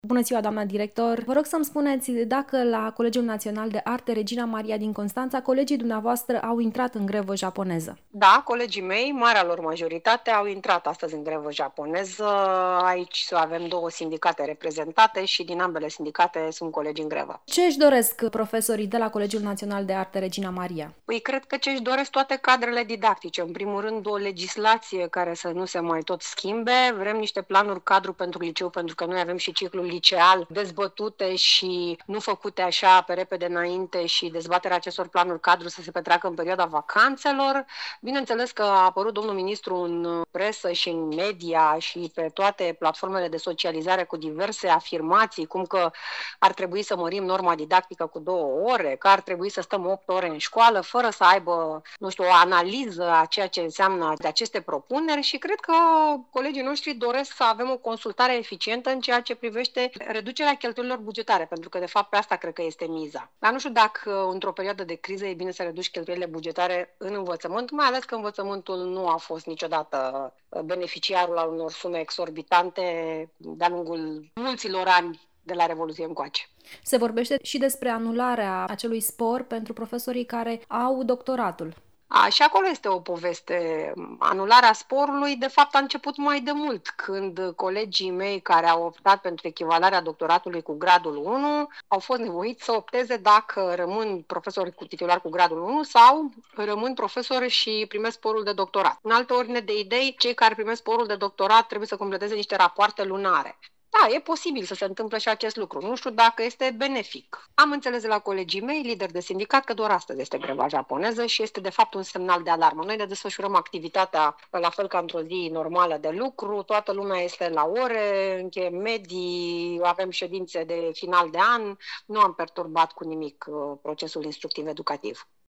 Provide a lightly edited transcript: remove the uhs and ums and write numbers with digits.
Bună ziua, doamna director! Vă rog să-mi spuneți dacă la Colegiul Național de Arte Regina Maria din Constanța, colegii dumneavoastră au intrat în grevă japoneză. Da, colegii mei, marea lor majoritate, au intrat astăzi în grevă japoneză. Aici avem două sindicate reprezentate și din ambele sindicate sunt colegi în grevă. Ce își doresc profesorii de la Colegiul Național de Arte Regina Maria? Păi cred că ce își doresc toate cadrele didactice. În primul rând, o legislație care să nu se mai tot schimbe. Vrem niște planuri cadru pentru liceu, pentru că noi avem și ciclul liceal dezbătute și nu făcute așa pe repede înainte și dezbaterea acestor planuri cadru să se petreacă în perioada vacanțelor. Bineînțeles că a apărut domnul ministru în presă și în media și pe toate platformele de socializare cu diverse afirmații, cum că ar trebui să mărim norma didactică cu 2 ore, că ar trebui să stăm 8 ore în școală, fără să aibă, nu știu, o analiză a ceea ce înseamnă de aceste propuneri și cred că colegii noștri doresc să avem o consultare eficientă în ceea ce privește reducerea cheltuielilor bugetare, pentru că de fapt pe asta cred că este miza. Dar nu știu dacă într-o perioadă de criză e bine să reduci cheltuielile bugetare în învățământ, mai ales că învățământul nu a fost niciodată beneficiarul al unor sume exorbitante de-a lungul mulților ani de la Revoluție încoace. Se vorbește și despre anularea acelui spor pentru profesorii care au doctoratul. Și acolo este o poveste. Anularea sporului, de fapt, a început mai de mult, când colegii mei care au optat pentru echivalarea doctoratului cu gradul 1 au fost nevoiți să opteze dacă rămân profesori cu titular cu gradul 1 sau rămân profesori și primesc sporul de doctorat. În altă ordine de idei, cei care primesc sporul de doctorat trebuie să completeze niște rapoarte lunare. Da, e posibil să se întâmple și acest lucru. Nu știu dacă este benefic. Am înțeles de la colegii mei, lideri de sindicat, că doar astăzi este greva japoneză și este de fapt un semnal de alarmă. Noi ne desfășurăm activitatea la fel ca într-o zi normală de lucru, toată lumea este la ore, încheiem medii, avem ședințe de final de an, nu am perturbat cu nimic procesul instructiv educativ.